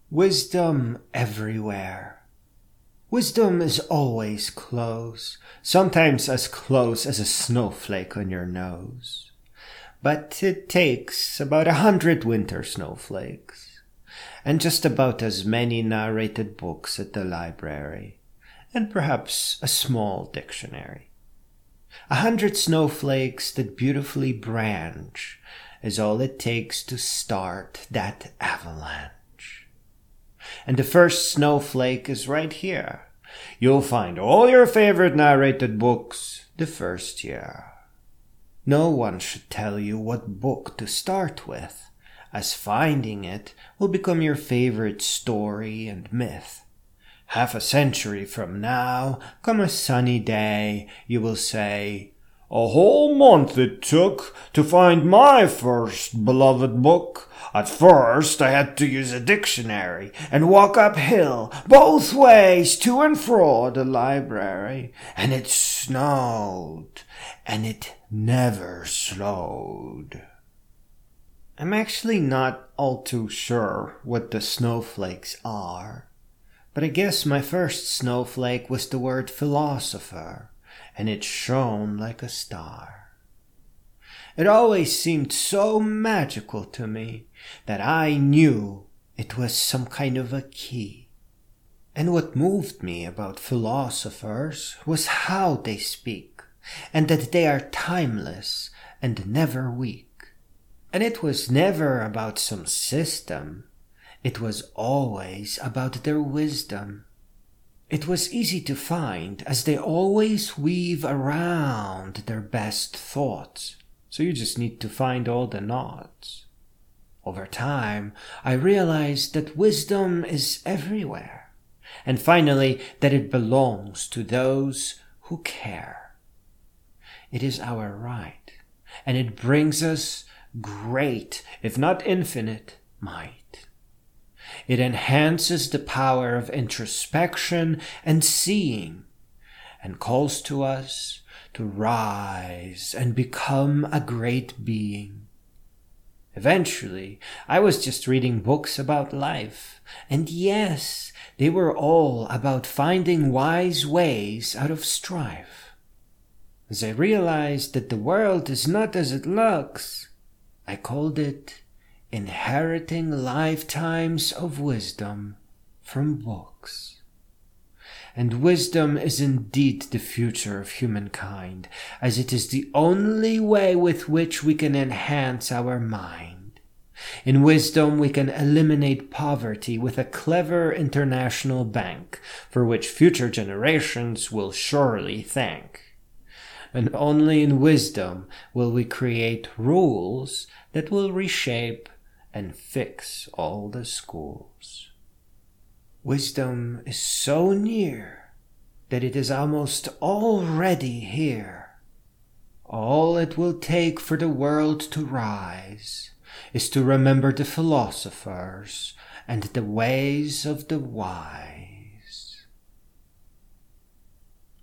Wisdom everywhere. Wisdom is always close, sometimes as close as a snowflake on your nose. But it takes about 100 winter snowflakes, and just about as many narrated books at the library, and perhaps a small dictionary. 100 snowflakes that beautifully branch is all it takes to start that avalanche. And the first snowflake is right here. You'll find all your favorite narrated books the first year. No one should tell you what book to start with, as finding it will become your favorite story and myth. Half a century from now, come a sunny day, you will say, "A whole month it took to find my first beloved book. At first I had to use a dictionary and walk uphill both ways to and fro the library. And it snowed, and it never slowed." I'm actually not all too sure what the snowflakes are, but I guess my first snowflake was the word philosopher, and it shone like a star. It always seemed so magical to me that I knew it was some kind of a key. And what moved me about philosophers was how they speak, and that they are timeless and never weak. And it was never about some system. It was always about their wisdom. It was easy to find, as they always weave around their best thoughts. So you just need to find all the knots. Over time, I realized that wisdom is everywhere. And finally, that it belongs to those who care. It is our right, and it brings us great, if not infinite, might. It enhances the power of introspection and seeing, and calls to us to rise and become a great being. Eventually, I was just reading books about life, and yes, they were all about finding wise ways out of strife. As I realized that the world is not as it looks, I called it inheriting lifetimes of wisdom from books. And wisdom is indeed the future of humankind, as it is the only way with which we can enhance our mind. In wisdom we can eliminate poverty with a clever international bank, for which future generations will surely thank. And only in wisdom will we create rules that will reshape and fix all the schools. Wisdom is so near that it is almost already here. All it will take for the world to rise is to remember the philosophers and the ways of the wise.